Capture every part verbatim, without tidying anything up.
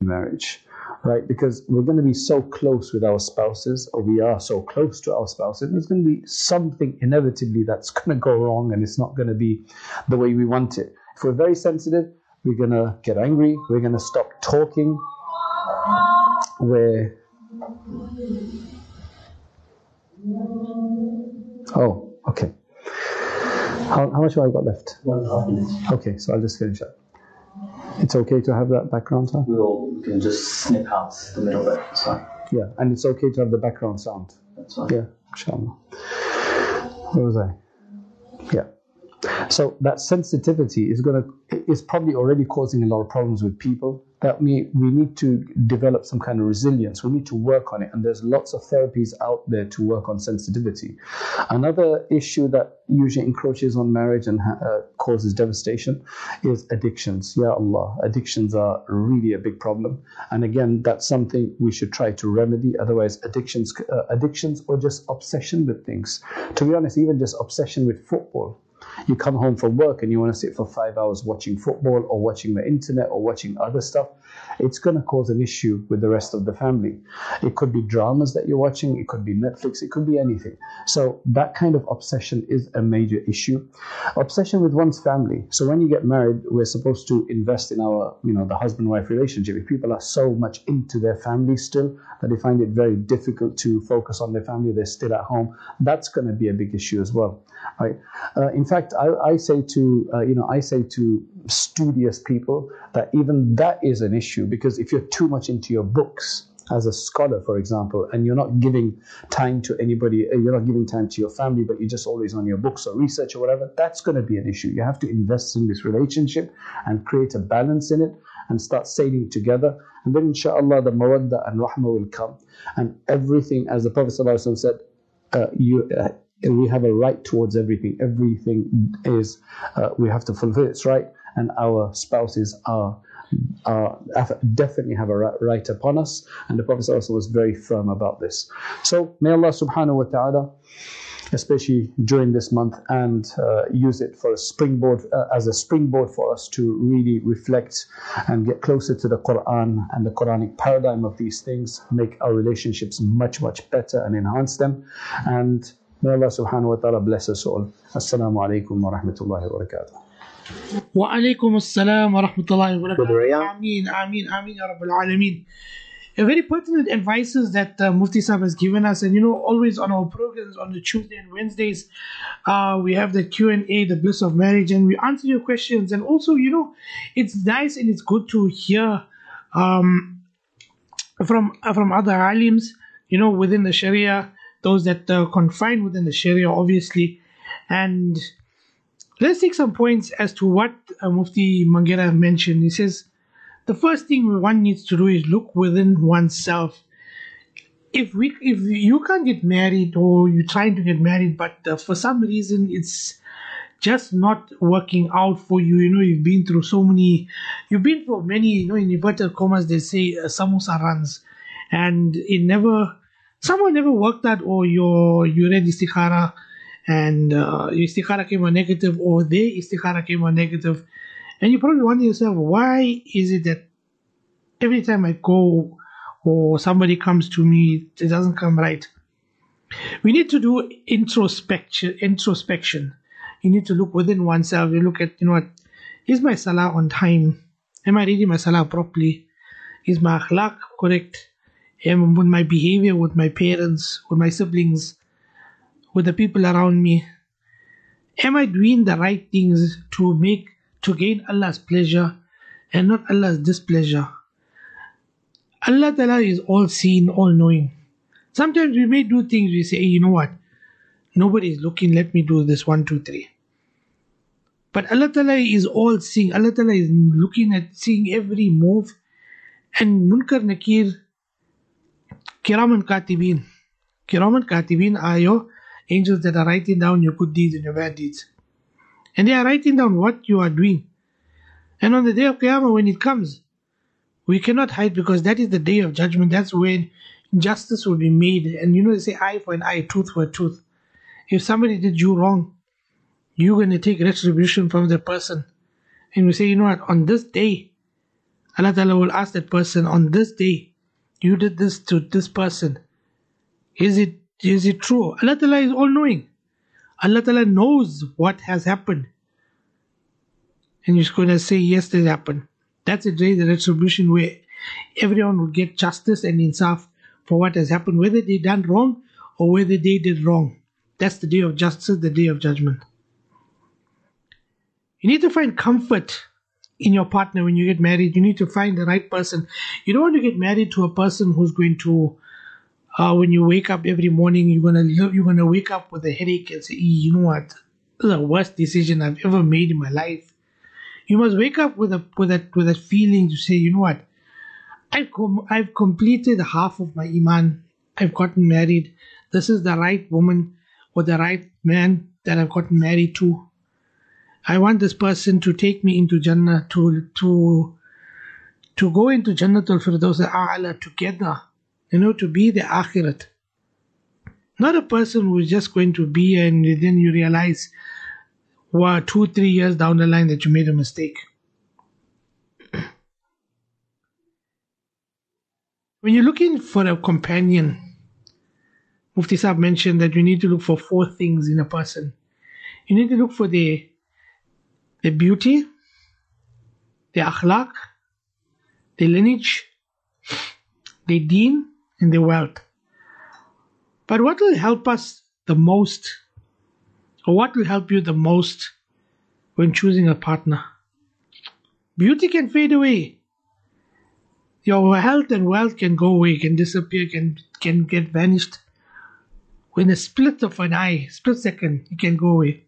marriage, right? Because we're going to be so close with our spouses, or we are so close to our spouses, there's going to be something inevitably that's going to go wrong, and it's not going to be the way we want it. If we're very sensitive, we're going to get angry, we're going to stop talking, we're... Oh, okay. How, how much have I got left? One and a half minutes. Okay, so I'll just finish up. It's okay to have that background sound? We'll, we can just snip out the middle bit, that's fine. Yeah, and it's okay to have the background sound? That's fine. Yeah, inshallah. Where was I? Yeah. So that sensitivity is going to is probably already causing a lot of problems with people. That we we need to develop some kind of resilience. We need to work on it, and there's lots of therapies out there to work on sensitivity. Another issue that usually encroaches on marriage and uh, causes devastation is addictions. Ya Allah, addictions are really a big problem, and again, that's something we should try to remedy. Otherwise, addictions, uh, addictions, or just obsession with things. To be honest, even just obsession with football. You come home from work and you want to sit for five hours watching football or watching the internet or watching other stuff. It's going to cause an issue with the rest of the family. It could be dramas that you're watching. It could be Netflix. It could be anything. So that kind of obsession is a major issue. Obsession with one's family. So when you get married, we're supposed to invest in our, you know, the husband-wife relationship. If people are so much into their family still that they find it very difficult to focus on their family, they're still at home, that's going to be a big issue as well. Right? Uh, in fact, I, I say to uh, you know I say to studious people that even that is an issue, because if you're too much into your books as a scholar, for example, and you're not giving time to anybody, you're not giving time to your family, but you're just always on your books or research or whatever, that's going to be an issue. You have to invest in this relationship and create a balance in it and start sailing together, and then inshallah the mawadda and rahmah will come, and everything, as the Prophet ﷺ said, uh, you. Uh, we have a right towards everything. Everything is, uh, we have to fulfill its right, and our spouses are, are definitely have a right upon us. And the Prophet also was very firm about this. So may Allah subhanahu wa ta'ala, especially during this month, and uh, use it for a springboard, uh, as a springboard for us to really reflect and get closer to the Quran and the Quranic paradigm of these things, make our relationships much, much better and enhance them. And may Allah subhanahu wa ta'ala bless us all. Assalamu alaikum wa rahmatullahi wa barakatuh. Wa alaikum assalam wa rahmatullahi wa barakatuh. Ameen, ameen, ameen, ya Rabbil Alameen. A very pertinent advices that uh, Mufti Sahib has given us, and you know, always on our programs on the Tuesday and Wednesdays, uh, we have the Q and A, the bliss of marriage, and we answer your questions. And also, you know, it's nice and it's good to hear um, from uh, from other alims, you know, within the Sharia, those that are uh, confined within the Sharia, obviously. And let's take some points as to what uh, Mufti Mangera mentioned. He says, the first thing one needs to do is look within oneself. If we, if you can't get married, or you're trying to get married, but uh, for some reason it's just not working out for you, you know, you've been through so many, you've been through many, you know, in inverted commas, they say uh, samosa runs, and it never, someone never worked out, or your you read istikhara and uh, your istikhara came out negative, or their istikhara came out negative, and you probably wonder yourself, why is it that every time I go or somebody comes to me, it doesn't come right? We need to do introspection. Introspection. You need to look within oneself. You look at, you know what, is my salah on time? Am I reading my salah properly? Is my akhlaq correct? Am, with my behavior with my parents, with my siblings, with the people around me? Am I doing the right things to make, to gain Allah's pleasure and not Allah's displeasure? Allah Ta'ala is all seeing, all knowing. Sometimes we may do things, we say, hey, you know what, nobody is looking, let me do this, one, two, three. But Allah Ta'ala is all seeing. Allah Ta'ala is looking at, seeing every move. And Munkar Nakir, Kiraman Katibin. Kiraman Katibin are your angels that are writing down your good deeds and your bad deeds. And they are writing down what you are doing. And on the day of Qiyamah, when it comes, we cannot hide, because that is the day of judgment. That's when justice will be made. And you know, they say eye for an eye, tooth for a tooth. If somebody did you wrong, you're going to take retribution from the person. And we say, you know what, on this day, Allah Ta'ala will ask that person, on this day, you did this to this person. Is it is it true? Allah Ta'ala is all knowing. Allah Ta'ala knows what has happened. And you're going to say, yes, this happened. That's a day, the retribution, where everyone will get justice and insaf for what has happened, whether they done wrong or whether they did wrong. That's the day of justice, the day of judgment. You need to find comfort in your partner when you get married. You need to find the right person. You don't want to get married to a person who's going to, uh, when you wake up every morning, you're gonna you're gonna wake up with a headache and say, you know what, this is the worst decision I've ever made in my life. You must wake up with a with that with that feeling to say, you know what, I've com- I've completed half of my iman. I've gotten married. This is the right woman or the right man that I've gotten married to. I want this person to take me into Jannah, to to to go into Jannatul Firdaus A'la together, you know, to be the Akhirat. Not a person who is just going to be and then you realize, wow, two, three years down the line that you made a mistake. When you're looking for a companion, Mufti Saab mentioned that you need to look for four things in a person. You need to look for the the beauty, the akhlaq, the lineage, the deen, and the wealth. But what will help us the most, or what will help you the most when choosing a partner? Beauty can fade away. Your health and wealth can go away, can disappear, can can get vanished. In a split of an eye, split second, it can go away.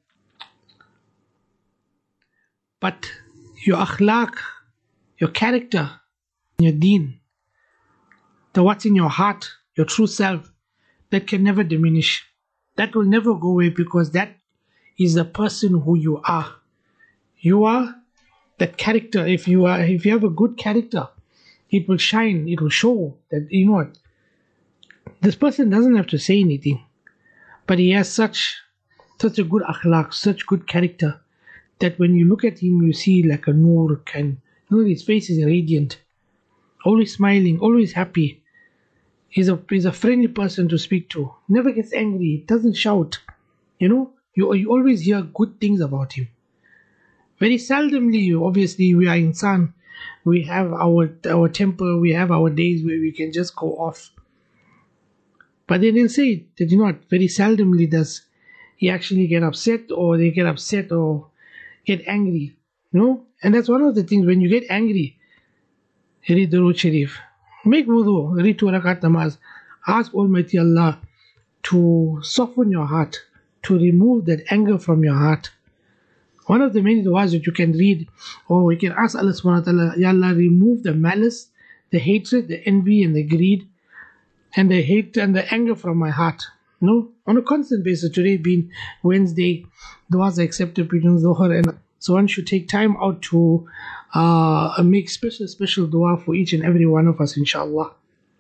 But your akhlaq, your character, your deen, the what's in your heart, your true self, that can never diminish. That will never go away, because that is the person who you are. You are that character. If you are, if you have a good character, it will shine, it will show that, you know what, this person doesn't have to say anything, but he has such such a good akhlaq, such good character, that when you look at him, you see like a noor, can, you know, his face is radiant, always smiling, always happy. He's a he's a friendly person to speak to. Never gets angry. Doesn't shout. You know, you you always hear good things about him. Very seldomly, obviously, we are insan. We have our our temper. We have our days where we can just go off. But they didn't say that, you know what, very seldomly does he actually get upset, or they get upset or get angry. You know, and that's one of the things. When you get angry, read Durood Sharif. Make wudu, read two rakat namaz. Ask Almighty Allah to soften your heart, to remove that anger from your heart. One of the many du'as that you can read, or we can ask Allah subhanahu wa ta'ala, Ya Allah, remove the malice, the hatred, the envy, and the greed, and the hate and the anger from my heart. No, on a constant basis. Today being Wednesday, du'as are accepted between Dhuhr and, so one should take time out to uh, make special, special dua for each and every one of us, inshallah.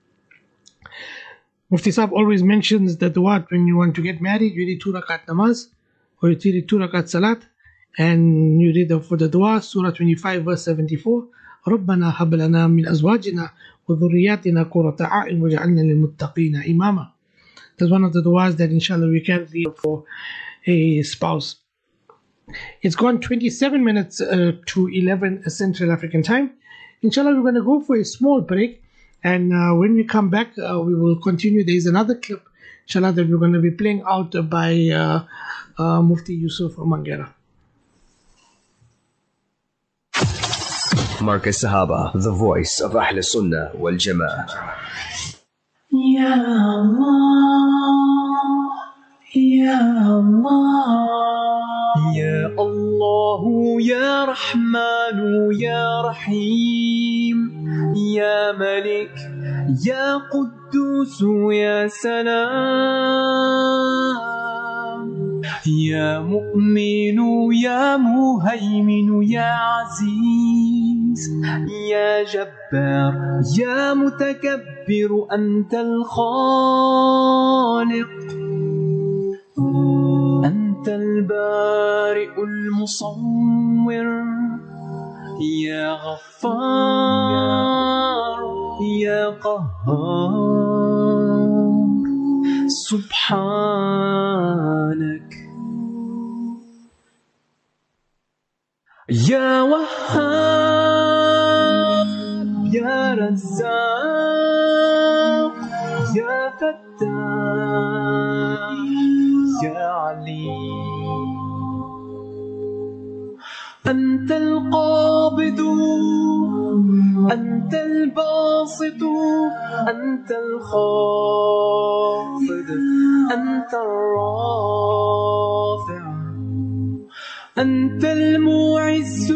Mufti Saab always mentions the dua when you want to get married, you read two rakat namaz, or you read two rakat salat, and you read the, for the dua, Surah twenty-five, verse seventy-four, رَبَّنَا هَبْ لَنَا مِنْ أَزْوَاجِنَا وَذُرِّيَّاتِنَا قُرَّةَ أَعْيُنٍ وَاجْعَلْنَا لِلْمُتَّقِينَ إِمَامًا. That's one of the duas that inshallah we can read for a spouse. It's gone twenty-seven minutes uh, to eleven Central African time. Inshallah, we're going to go for a small break. And uh, when we come back, uh, we will continue. There is another clip, inshallah, that we're going to be playing out by uh, uh, Mufti Yusuf Mangera. Marcus Sahaba, the voice of Ahl Sunnah wal Jama'ah. Ya Allah, Ya Allah, Ya Allah, Ya Rahman, Ya Rahim, Ya Malik, Ya Quddus, Ya Salam, Ya Mu'min, Ya Muhaymin, Ya Aziz, Ya Jabbar, Ya Mutakabbir, Anta al-Khaliq, Anta al-Bari'u al-Musawwir, يا غفار يا قهار سبحانك يا وهاب يا رزاق يا فتاح يا عليم أنت القابض أنت الباسط أنت الخافض أنت الرافع أنت المعز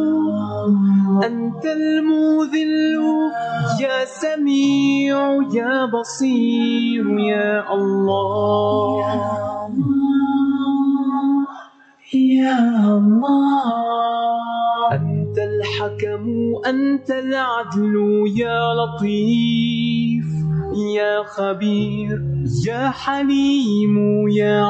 أنت المذل يا سميع يا بصير يا الله يا الله أنت الحكم أنت العدل يا لطيف يا خبير يا حليم يا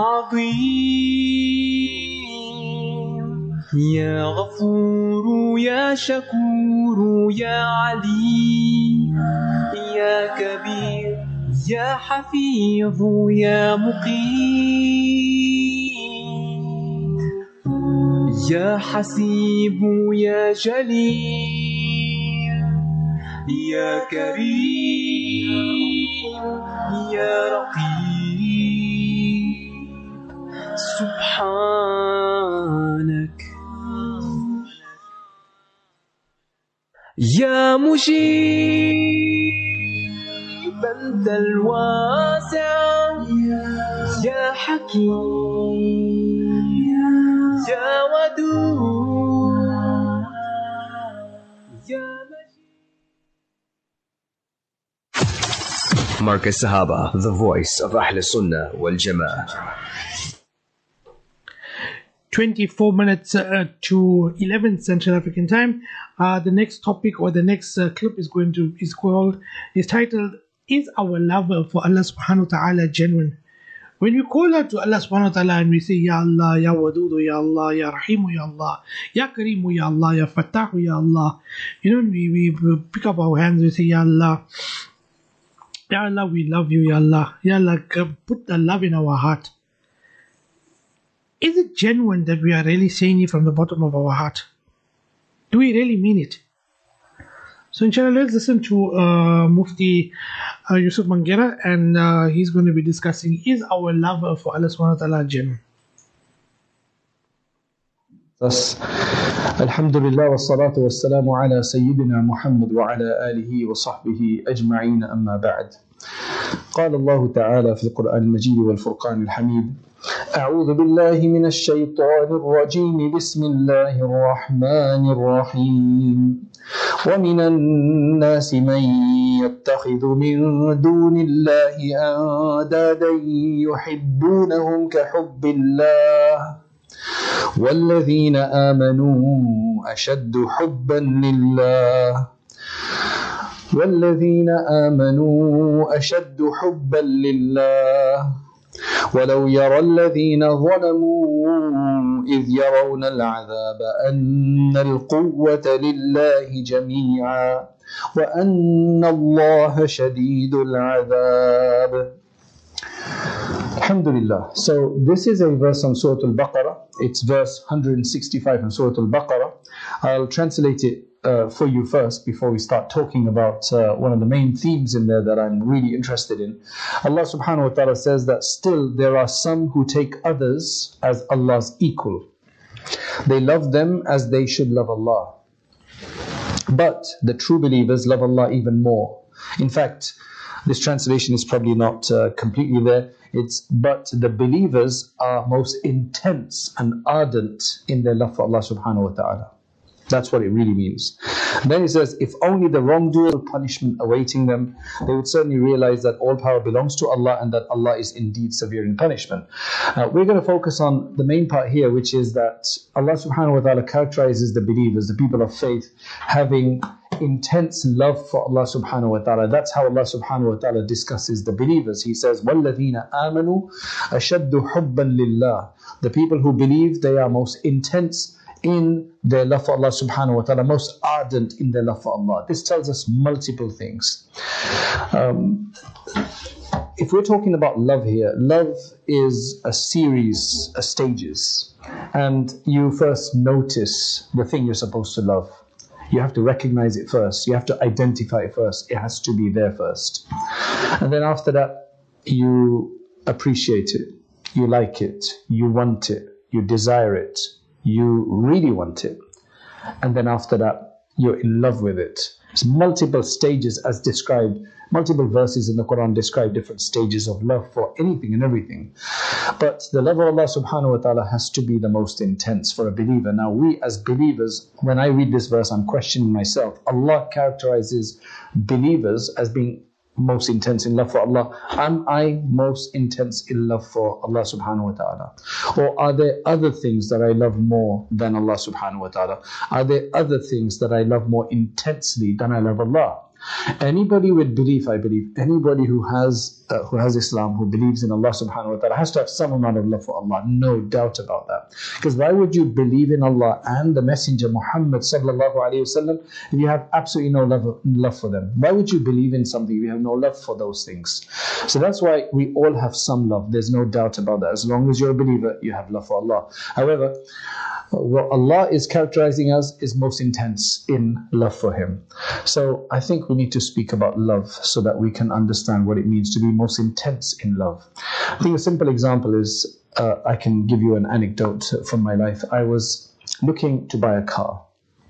عظيم يا غفور يا شكور يا عليم يا كبير يا حفيظ يا مقيم يا حسيب يا جليل يا كريم يا رقيب سبحانك يا مجيب أنت الواسع يا حكيم يا ودود يا Marcus Sahaba, the voice of Ahl Sunnah wal Jama'ah. twenty-four minutes uh, to eleven Central African Time. Uh, the next topic or the next uh, clip is going to is called is titled "Is Our Love for Allah Subhanahu wa Taala Genuine?" When we call out to Allah Subhanahu wa Taala and we say Ya Allah, Ya Wadudu, Ya Allah, Ya Rahimu, Ya Allah, Ya Karimu, Ya Allah, Ya Fattahu, Ya Allah, you know, we, we pick up our hands and we say Ya Allah, Ya Allah, we love you, Ya Allah, Ya Allah, put the love in our heart. Is it genuine that we are really saying it from the bottom of our heart? Do we really mean it? So inshallah, let's listen to uh, Mufti uh, Yusuf Mangera, and uh, he's going to be discussing, is our love for Allah subhanahu wa ta'ala genuine? Thus, Alhamdulillah wa salatu wa salamu ala Sayyidina Muhammad wa ala alihi wa sahbihi ajma'in amma ba'd. قال الله تعالى في القرآن المجيد والفرقان الحميد أعوذ بالله من الشيطان الرجيم بسم الله الرحمن الرحيم ومن الناس من يتخذ من دون الله أندادا يحبونهم كحب الله والذين آمنوا أشد حبا لله والذين آمنوا أشد حبا لله ولو يرى الذين ظلموا إذ يرون العذاب أن القوة لله جميعا وأن الله شديد العذاب. Alhamdulillah. So this is a verse from Surah Al-Baqarah. It's verse one hundred sixty-five from Surah Al-Baqarah. I'll translate it uh, for you first before we start talking about uh, one of the main themes in there that I'm really interested in. Allah subhanahu wa ta'ala says that still there are some who take others as Allah's equal. They love them as they should love Allah. But the true believers love Allah even more. In fact, this translation is probably not uh, completely there. It's, but the believers are most intense and ardent in their love for Allah subhanahu wa ta'ala. That's what it really means. Then it says, if only the wrongdoer punishment awaiting them, they would certainly realize that all power belongs to Allah and that Allah is indeed severe in punishment. Uh, we're going to focus on the main part here, which is that Allah subhanahu wa ta'ala characterizes the believers, the people of faith, having intense love for Allah subhanahu wa ta'ala. That's how Allah subhanahu wa ta'ala discusses the believers. He says, وَالَّذِينَ آمَنُوا أَشَدُّ حُبًّا لِلَّهِ. The people who believe, they are most intense in their love for Allah subhanahu wa ta'ala, most ardent in their love for Allah. This tells us multiple things. Um, if we're talking about love here, love is a series of stages. And you first notice the thing you're supposed to love. You have to recognize it first. You have to identify it first. It has to be there first. And then after that, you appreciate it. You like it. You want it. You desire it. You really want it. And then after that, you're in love with it. There's multiple stages as described. Multiple verses in the Quran describe different stages of love for anything and everything. But the love of Allah subhanahu wa ta'ala has to be the most intense for a believer. Now we as believers, when I read this verse, I'm questioning myself. Allah characterizes believers as being most intense in love for Allah. Am I most intense in love for Allah subhanahu wa ta'ala? Or are there other things that I love more than Allah subhanahu wa ta'ala? Are there other things that I love more intensely than I love Allah? Anybody with belief, I believe, anybody who has uh, who has Islam, who believes in Allah subhanahu wa ta'ala, has to have some amount of love for Allah, no doubt about that. Because why would you believe in Allah and the Messenger Muhammad sallallahu alayhi wasallam if you have absolutely no love, love for them? Why would you believe in something if you have no love for those things? So that's why we all have some love. There's no doubt about that. As long as you're a believer, you have love for Allah. However, what Allah is characterizing us is most intense in love for Him. So I think we need to speak about love so that we can understand what it means to be most intense in love. I think a simple example is, uh, I can give you an anecdote from my life. I was looking to buy a car.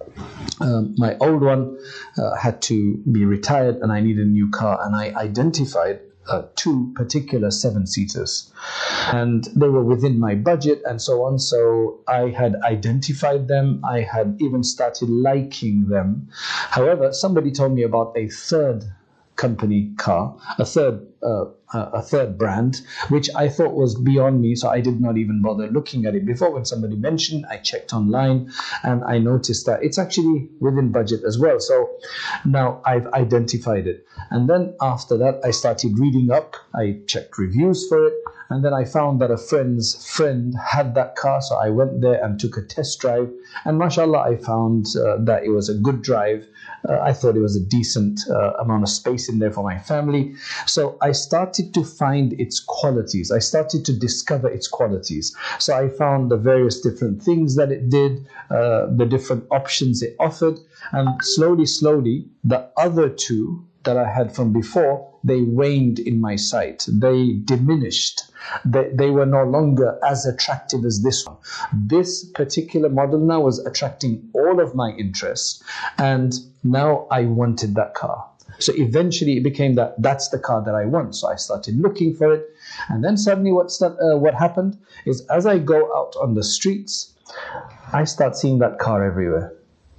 Um, my old one uh, had to be retired and I needed a new car, and I identified Uh, two particular seven-seaters, and they were within my budget and so on. So I had identified them. I had even started liking them. However, somebody told me about a third company car, a third uh, a third brand, which I thought was beyond me, so I did not even bother looking at it before. When somebody mentioned, I checked online and I noticed that it's actually within budget as well. So now I've identified it. And then after that, I started reading up. I checked reviews for it, and then I found that a friend's friend had that car, so I went there and took a test drive, and mashallah, I found uh, that it was a good drive. Uh, I thought it was a decent uh, amount of space in there for my family. So I started to find its qualities. I started to discover its qualities. So I found the various different things that it did, uh, the different options it offered, and slowly, slowly, the other two that I had from before, they waned in my sight. They diminished. They, they were no longer as attractive as this one. This particular model now was attracting all of my interests, and now I wanted that car. So eventually it became that that's the car that I want. So I started looking for it, and then suddenly what, start, uh, what happened is, as I go out on the streets, I start seeing that car everywhere.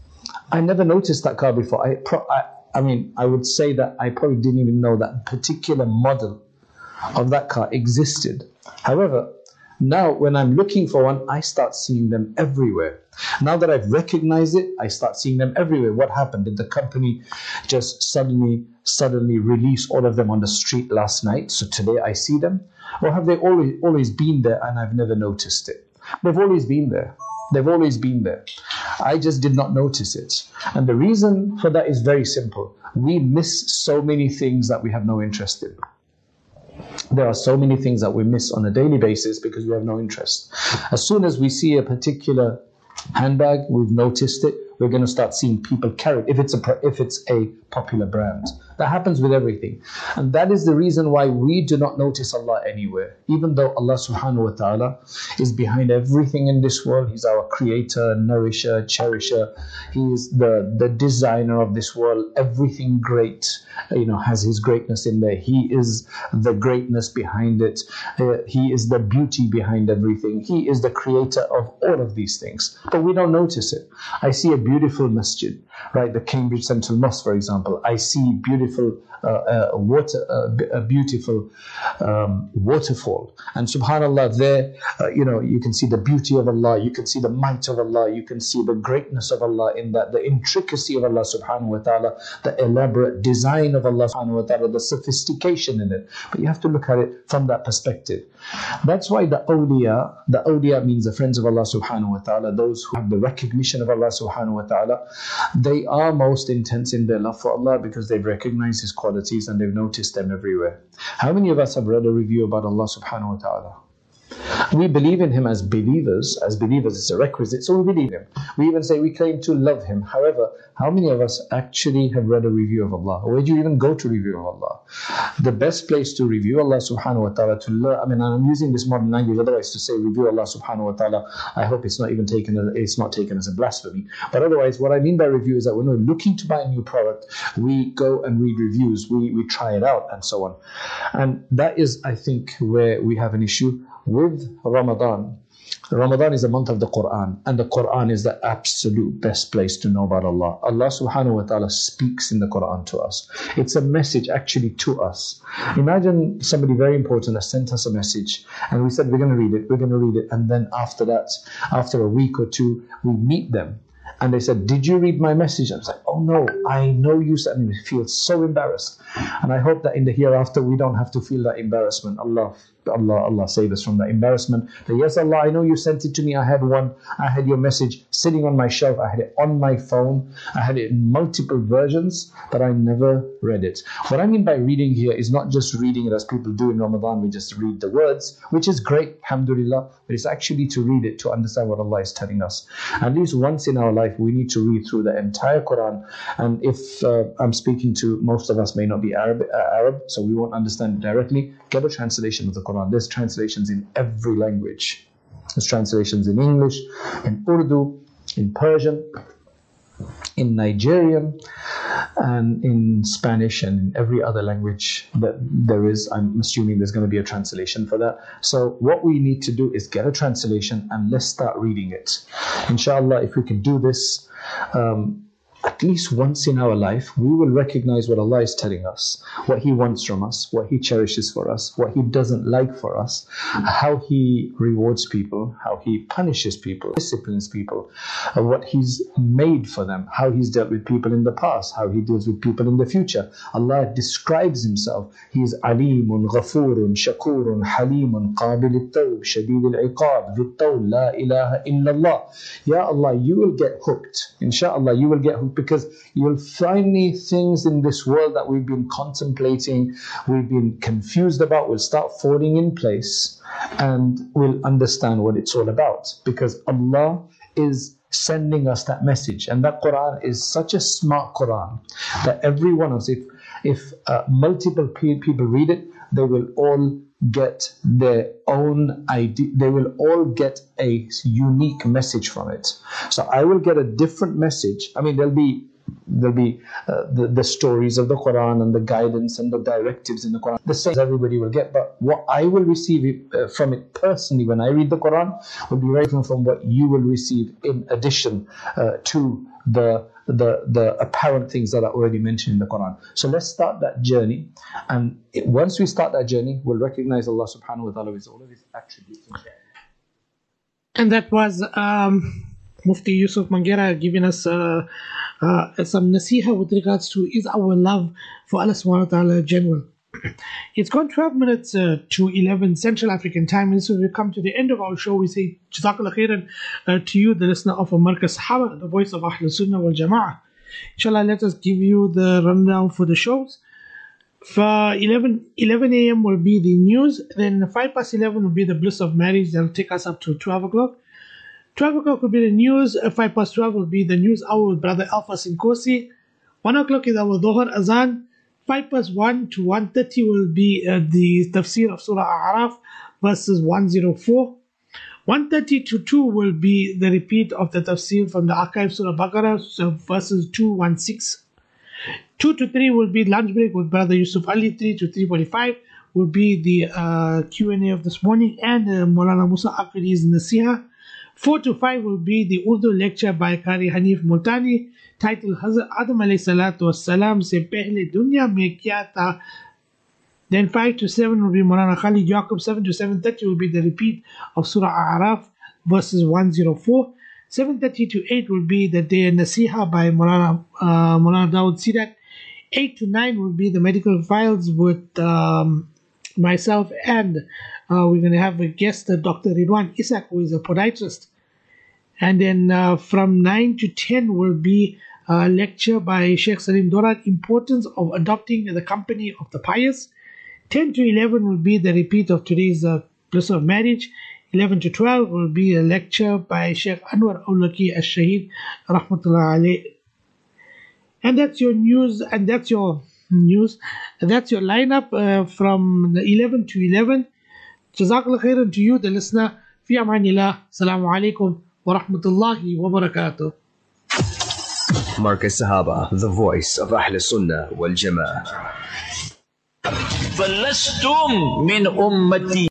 I never noticed that car before. I, pro I I mean, I would say that I probably didn't even know that particular model of that car existed. However, now when I'm looking for one, I start seeing them everywhere. Now that I've recognized it, I start seeing them everywhere. What happened? Did the company just suddenly, suddenly release all of them on the street last night, so today I see them? Or have they always, always been there and I've never noticed it? They've always been there. They've always been there. I just did not notice it. And the reason for that is very simple. We miss so many things that we have no interest in. There are so many things that we miss on a daily basis because we have no interest. As soon as we see a particular handbag, we've noticed it, we're going to start seeing people carry it, if it's a, if it's a popular brand. That happens with everything. And that is the reason why we do not notice Allah anywhere. Even though Allah subhanahu wa ta'ala is behind everything in this world. He's our creator, nourisher, cherisher. He is the, the designer of this world. Everything great, you know, has His greatness in there. He is the greatness behind it. Uh, he is the beauty behind everything. He is the creator of all of these things. But we don't notice it. I see a beautiful masjid, right? The Cambridge Central Mosque, for example. I see beautiful uh, uh, water, uh, a beautiful um, waterfall, and subhanallah, there, uh, you know, you can see the beauty of Allah, you can see the might of Allah, you can see the greatness of Allah in that, the intricacy of Allah subhanahu wa ta'ala, the elaborate design of Allah subhanahu wa ta'ala, the sophistication in it. But you have to look at it from that perspective. That's why the awliya, the awliya means the friends of Allah subhanahu wa ta'ala, those who have the recognition of Allah subhanahu wa ta'ala, they are most intense in their love for Allah because they've recognized His qualities and they've noticed them everywhere. How many of us have read a review about Allah subhanahu wa ta'ala? We believe in Him as believers. As believers, it's a requisite, so we believe Him. We even say we claim to love Him. However, how many of us actually have read a review of Allah? Where do you even go to review of Allah? The best place to review Allah subhanahu wa ta'ala, to learn, I mean, I'm using this modern language, otherwise to say review Allah subhanahu wa ta'ala, I hope it's not even taken as, it's not taken as a blasphemy. But otherwise, what I mean by review is that when we're looking to buy a new product, we go and read reviews, we, we try it out and so on. And that is, I think, where we have an issue with Ramadan. Ramadan is a month of the Quran, and the Quran is the absolute best place to know about Allah. Allah subhanahu wa ta'ala speaks in the Quran to us. It's a message actually to us. Imagine somebody very important has sent us a message, and we said, we're going to read it, we're going to read it, and then after that, after a week or two, we meet them. And they said, did you read my message? I was like, oh no, I know you said, and we feel so embarrassed. And I hope that in the hereafter, we don't have to feel that embarrassment. Allah, Allah, Allah save us from that embarrassment. That yes, Allah, I know you sent it to me. I had one, I had your message sitting on my shelf. I had it on my phone. I had it in multiple versions, but I never read it. What I mean by reading here is not just reading it as people do in Ramadan. We just read the words, which is great, alhamdulillah, but it's actually to read it, to understand what Allah is telling us. At least once in our life, we need to read through the entire Quran. And if uh, I'm speaking to, most of us may not be Arab, uh, Arab, so we won't understand it directly, get a translation of the Quran. There's translations in every language. There's translations in English, in Urdu, in Persian, in Nigerian, and in Spanish, and in every other language that there is. I'm assuming there's going to be a translation for that. So what we need to do is get a translation and let's start reading it. Inshallah, if we can do this, um, at least once in our life, we will recognize what Allah is telling us, what He wants from us, what He cherishes for us, what He doesn't like for us, how He rewards people, how He punishes people, disciplines people, uh, what He's made for them, how He's dealt with people in the past, how He deals with people in the future. Allah describes Himself. He is Alimun, Ghafurun, Shakurun, Halimun, Qabil al-Tawb, Shadid al-Iqab, Vittawl, La ilaha illallah. Ya Allah, you will get hooked. Insha'Allah, you will get hooked, because you'll find me things in this world that we've been contemplating, we've been confused about, will start falling in place, and we'll understand what it's all about, because Allah is sending us that message. And that Quran is such a smart Quran that every one of us, if, if uh, multiple pe- people read it, they will all get their own idea, they will all get a unique message from it. So I will get a different message. I mean, there'll be there'll be uh, the, the stories of the Quran and the guidance and the directives in the Quran, the same as everybody will get, but what I will receive it, uh, from it personally when I read the Quran will be very different from what you will receive in addition uh, to the the the apparent things that are already mentioned in the Quran. So let's start that journey, and it, once we start that journey, we'll recognize Allah subhanahu wa ta'ala with all of His attributes. And that was um, Mufti Yusuf Manghera giving us uh, uh, some nasiha with regards to is our love for Allah subhanahu wa ta'ala genuine. It's gone twelve minutes uh, to eleven Central African time, and so we come to the end of our show. We say Jazakallah khairan uh, to you, the listener of Markaz Sahaba, the voice of Ahl Sunnah wal Jama'ah. Inshallah, let us give you the rundown for the shows. For eleven a.m. will be the news, then five past eleven will be the bliss of marriage. That will take us up to twelve o'clock. twelve o'clock will be the news, uh, five past twelve will be the news hour with Brother Alpha Sinkosi. one o'clock is our Dhuhr Azan. five past one to one thirty will be uh, the tafsir of Surah A'raf verses one oh four. one thirty to two will be the repeat of the tafsir from the archive Surah Baqarah, so verses two sixteen. two to three will be lunch break with Brother Yusuf Ali. three to three forty-five will be the uh, Q and A of this morning, and uh, Maulana Musa Aqili's Nasiha. four to five will be the Urdu lecture by Qari Hanif Multani titled Hazrat Adam alayhi salatu wassalam se pehle dunya mein kya tha. Then five to seven will be Maulana Khalid Yaqub. seven to seven thirty will be the repeat of Surah A'raf verses one oh four. seven thirty to eight will be the Day Nasiha by Maulana, uh, Maulana Dawood Sidat. eight to nine will be the medical files with um, myself, and uh, we're going to have a guest, uh, Doctor Ridwan Isak, who is a podiatrist. And then uh, from nine to ten will be a lecture by Sheikh Salim Dorad, Importance of Adopting the Company of the Pious. ten to eleven will be the repeat of today's uh, Bliss of Marriage. eleven to twelve will be a lecture by Sheikh Anwar Awlaki Al-Shaheed, Rahmatullah alayh. And that's your news, and that's your news. And that's your lineup uh, from the eleven to eleven. Jazakallah khairan to you, the listener. Fi amanillah. Assalamu alaikum wa rahmatullahi wa barakatuh. Marcus Sahaba, the voice of Ahl Sunnah wal Jama'ah. فلستم من أمتي